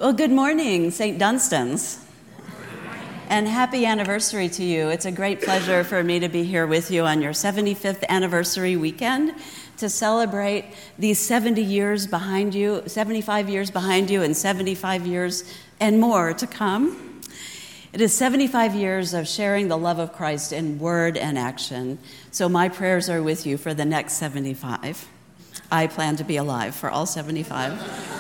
Well, good morning, St. Dunstan's. And happy anniversary to you. It's a great pleasure for me to be here with you on your 75th anniversary weekend to celebrate these 70 years behind you, 75 years behind you, and 75 years and more to come. It is 75 years of sharing the love of Christ in word and action. So my prayers are with you for the next 75. I plan to be alive for all 75.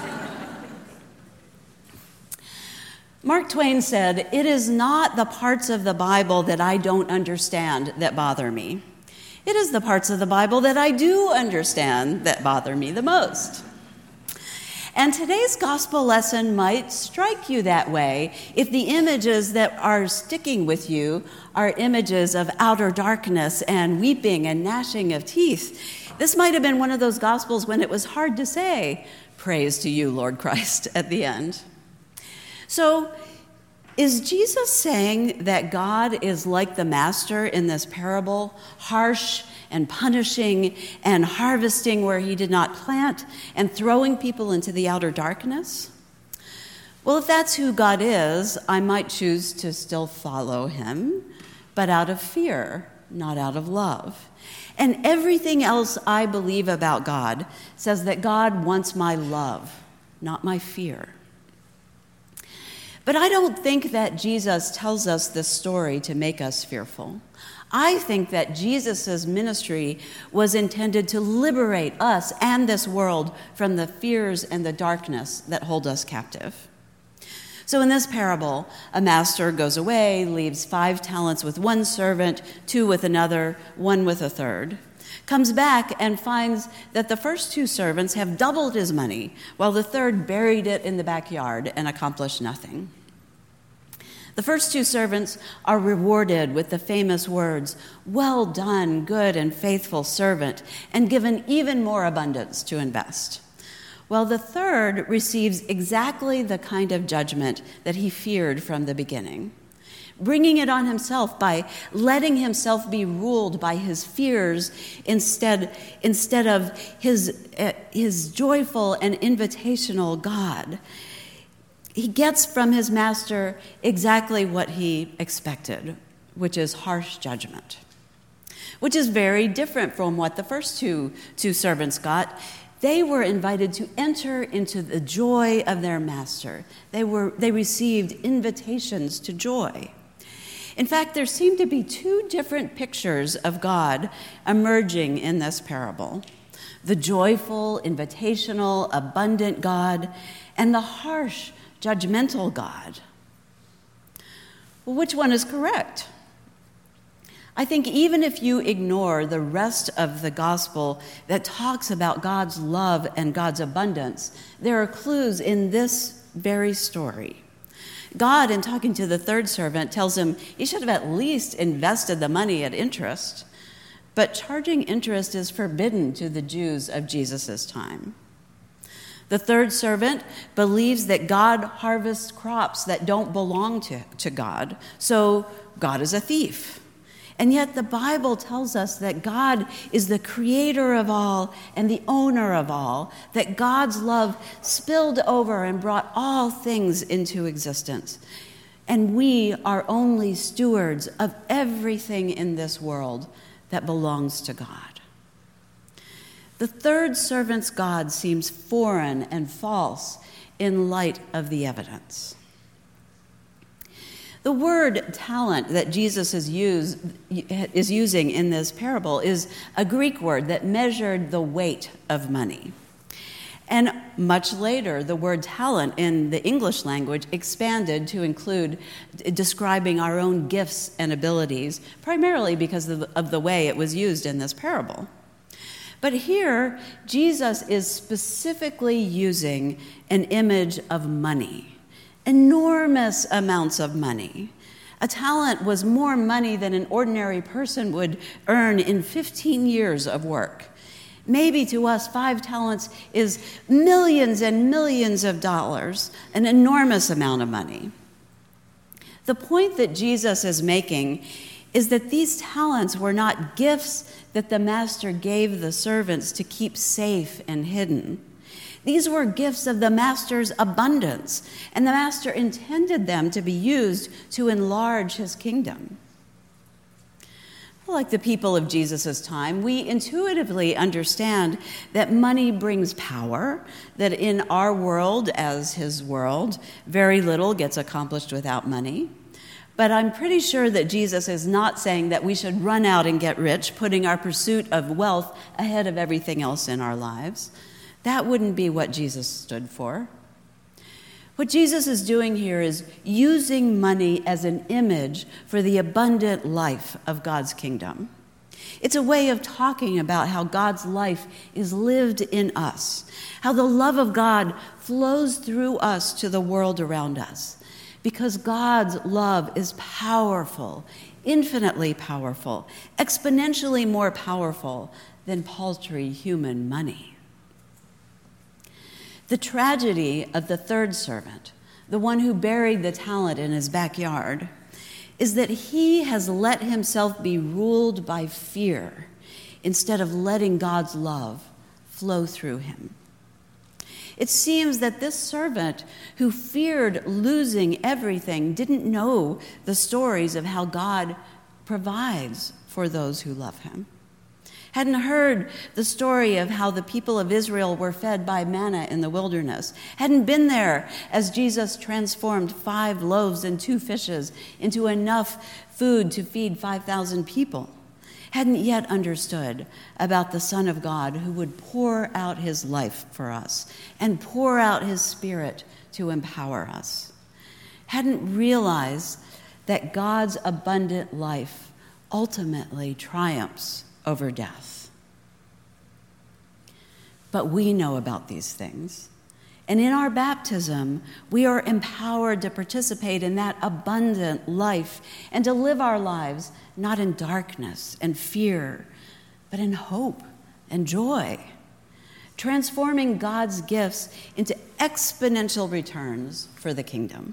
Mark Twain said, "It is not the parts of the Bible that I don't understand that bother me. It is the parts of the Bible that I do understand that bother me the most." And today's gospel lesson might strike you that way if the images that are sticking with you are images of outer darkness and weeping and gnashing of teeth. This might have been one of those gospels when it was hard to say, "Praise to you, Lord Christ," at the end. So, is Jesus saying that God is like the master in this parable, harsh and punishing and harvesting where he did not plant and throwing people into the outer darkness? Well, if that's who God is, I might choose to still follow him, but out of fear, not out of love. And everything else I believe about God says that God wants my love, not my fear. But I don't think that Jesus tells us this story to make us fearful. I think that Jesus' ministry was intended to liberate us and this world from the fears and the darkness that hold us captive. So in this parable, a master goes away, leaves 5 talents with one servant, 2 with another, 1 with a third, comes back and finds that the first 2 servants have doubled his money, while the third buried it in the backyard and accomplished nothing. The first 2 servants are rewarded with the famous words, "Well done, good and faithful servant," and given even more abundance to invest. While the third receives exactly the kind of judgment that he feared from the beginning, bringing it on himself by letting himself be ruled by his fears instead of his joyful and invitational God. He gets from his master exactly what he expected, which is harsh judgment, which is very different from what the first two servants got. They were invited to enter into the joy of their master. They received invitations to joy. In fact, there seem to be 2 different pictures of God emerging in this parable: the joyful, invitational, abundant God, and the harsh, judgmental God. Well, which one is correct? I think even if you ignore the rest of the gospel that talks about God's love and God's abundance, there are clues in this very story. God, in talking to the third servant, tells him he should have at least invested the money at interest, but charging interest is forbidden to the Jews of Jesus' time. The third servant believes that God harvests crops that don't belong to God, so God is a thief. And yet the Bible tells us that God is the creator of all and the owner of all, that God's love spilled over and brought all things into existence. And we are only stewards of everything in this world that belongs to God. The third servant's God seems foreign and false in light of the evidence. The word talent that Jesus is using in this parable is a Greek word that measured the weight of money. And much later, the word talent in the English language expanded to include describing our own gifts and abilities, primarily because of the way it was used in this parable. But here, Jesus is specifically using an image of money, enormous amounts of money. A talent was more money than an ordinary person would earn in 15 years of work. Maybe to us, 5 talents is millions and millions of dollars, an enormous amount of money. The point that Jesus is making is that these talents were not gifts that the master gave the servants to keep safe and hidden. These were gifts of the master's abundance, and the master intended them to be used to enlarge his kingdom. Like the people of Jesus' time, we intuitively understand that money brings power, that in our world, as his world, very little gets accomplished without money. But I'm pretty sure that Jesus is not saying that we should run out and get rich, putting our pursuit of wealth ahead of everything else in our lives. That wouldn't be what Jesus stood for. What Jesus is doing here is using money as an image for the abundant life of God's kingdom. It's a way of talking about how God's life is lived in us, how the love of God flows through us to the world around us, because God's love is powerful, infinitely powerful, exponentially more powerful than paltry human money. The tragedy of the third servant, the one who buried the talent in his backyard, is that he has let himself be ruled by fear instead of letting God's love flow through him. It seems that this servant who feared losing everything didn't know the stories of how God provides for those who love him. Hadn't heard the story of how the people of Israel were fed by manna in the wilderness, hadn't been there as Jesus transformed 5 loaves and 2 fishes into enough food to feed 5,000 people, hadn't yet understood about the Son of God who would pour out his life for us and pour out his Spirit to empower us, hadn't realized that God's abundant life ultimately triumphs over death. But we know about these things. And in our baptism, we are empowered to participate in that abundant life and to live our lives not in darkness and fear, but in hope and joy, transforming God's gifts into exponential returns for the kingdom.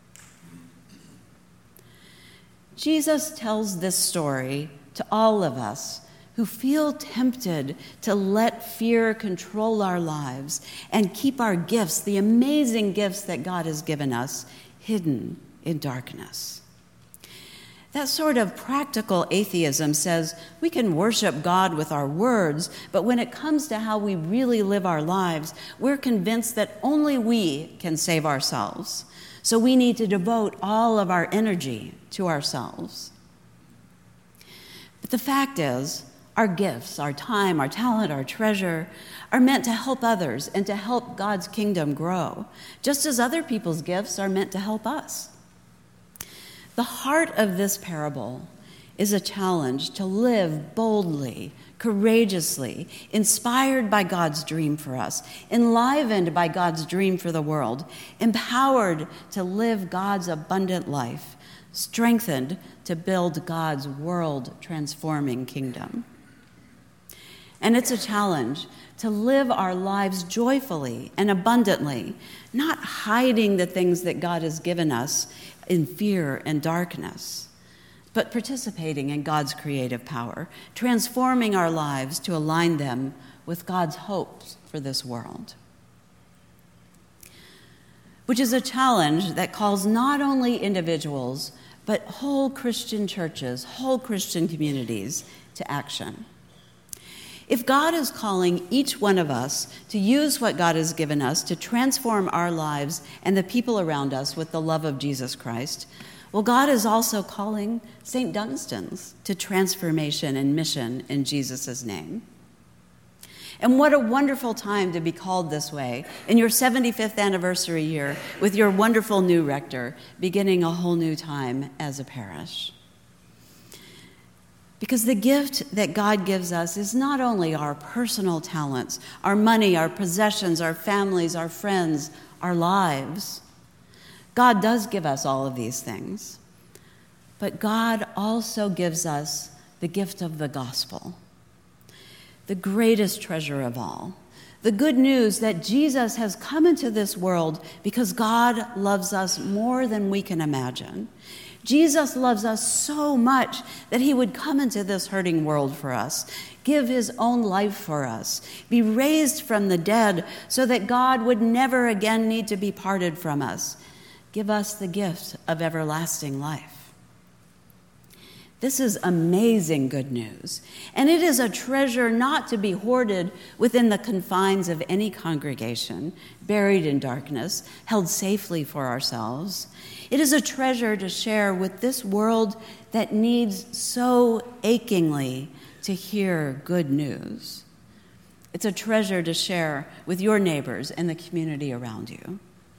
Jesus tells this story to all of us who feel tempted to let fear control our lives and keep our gifts, the amazing gifts that God has given us, hidden in darkness. That sort of practical atheism says we can worship God with our words, but when it comes to how we really live our lives, we're convinced that only we can save ourselves. So we need to devote all of our energy to ourselves. But the fact is, our gifts, our time, our talent, our treasure are meant to help others and to help God's kingdom grow, just as other people's gifts are meant to help us. The heart of this parable is a challenge to live boldly, courageously, inspired by God's dream for us, enlivened by God's dream for the world, empowered to live God's abundant life, strengthened to build God's world-transforming kingdom. And it's a challenge to live our lives joyfully and abundantly, not hiding the things that God has given us in fear and darkness, but participating in God's creative power, transforming our lives to align them with God's hopes for this world. Which is a challenge that calls not only individuals, but whole Christian churches, whole Christian communities to action. If God is calling each one of us to use what God has given us to transform our lives and the people around us with the love of Jesus Christ, well, God is also calling St. Dunstan's to transformation and mission in Jesus' name. And what a wonderful time to be called this way in your 75th anniversary year with your wonderful new rector, beginning a whole new time as a parish. Because the gift that God gives us is not only our personal talents, our money, our possessions, our families, our friends, our lives. God does give us all of these things. But God also gives us the gift of the gospel, the greatest treasure of all. The good news that Jesus has come into this world because God loves us more than we can imagine. Jesus loves us so much that he would come into this hurting world for us, give his own life for us, be raised from the dead so that God would never again need to be parted from us, give us the gift of everlasting life. This is amazing good news, and it is a treasure not to be hoarded within the confines of any congregation, buried in darkness, held safely for ourselves. It is a treasure to share with this world that needs so achingly to hear good news. It's a treasure to share with your neighbors and the community around you.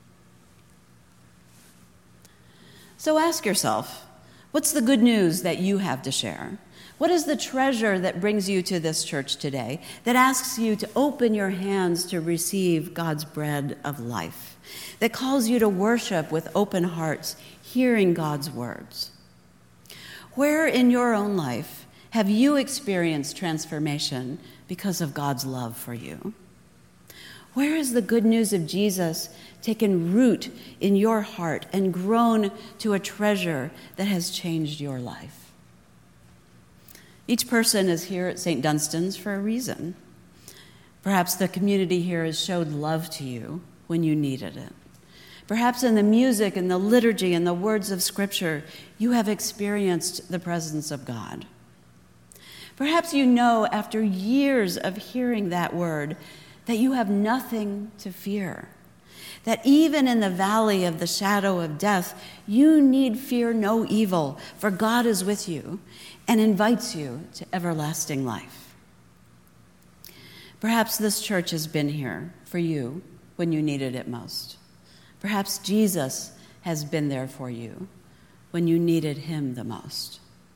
So ask yourself, what's the good news that you have to share? What is the treasure that brings you to this church today, that asks you to open your hands to receive God's bread of life, that calls you to worship with open hearts, hearing God's words? Where in your own life have you experienced transformation because of God's love for you? Where has the good news of Jesus taken root in your heart and grown to a treasure that has changed your life? Each person is here at St. Dunstan's for a reason. Perhaps the community here has showed love to you when you needed it. Perhaps in the music and the liturgy and the words of Scripture, you have experienced the presence of God. Perhaps you know after years of hearing that word that you have nothing to fear, that even in the valley of the shadow of death, you need fear no evil, for God is with you and invites you to everlasting life. Perhaps this church has been here for you when you needed it most. Perhaps Jesus has been there for you when you needed him the most.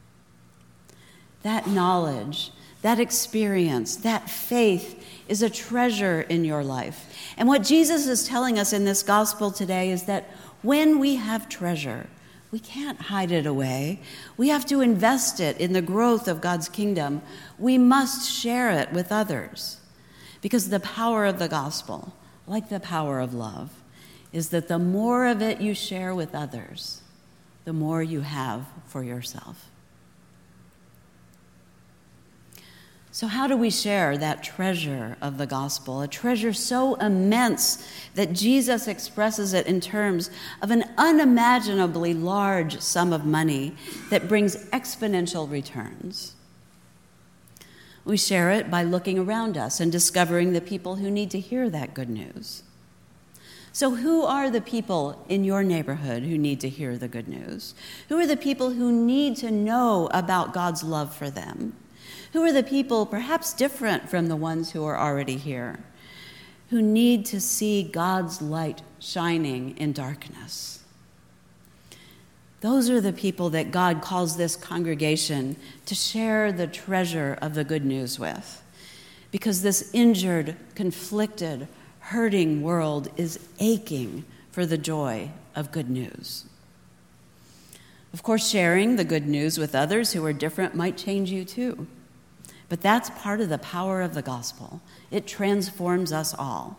That knowledge, that experience, that faith is a treasure in your life. And what Jesus is telling us in this gospel today is that when we have treasure, we can't hide it away. We have to invest it in the growth of God's kingdom. We must share it with others. Because the power of the gospel, like the power of love, is that the more of it you share with others, the more you have for yourself. So how do we share that treasure of the gospel, a treasure so immense that Jesus expresses it in terms of an unimaginably large sum of money that brings exponential returns? We share it by looking around us and discovering the people who need to hear that good news. So who are the people in your neighborhood who need to hear the good news? Who are the people who need to know about God's love for them? Who are the people, perhaps different from the ones who are already here, who need to see God's light shining in darkness? Those are the people that God calls this congregation to share the treasure of the good news with, because this injured, conflicted, hurting world is aching for the joy of good news. Of course, sharing the good news with others who are different might change you too. But that's part of the power of the gospel. It transforms us all.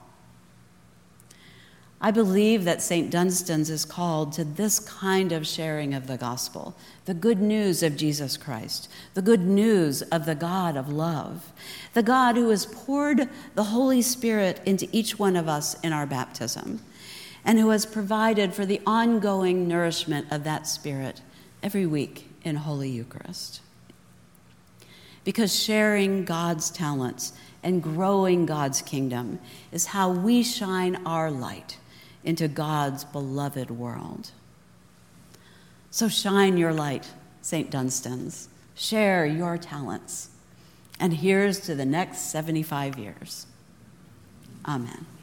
I believe that St. Dunstan's is called to this kind of sharing of the gospel, the good news of Jesus Christ, the good news of the God of love, the God who has poured the Holy Spirit into each one of us in our baptism, and who has provided for the ongoing nourishment of that Spirit every week in Holy Eucharist. Because sharing God's talents and growing God's kingdom is how we shine our light into God's beloved world. So shine your light, St. Dunstan's. Share your talents. And here's to the next 75 years. Amen.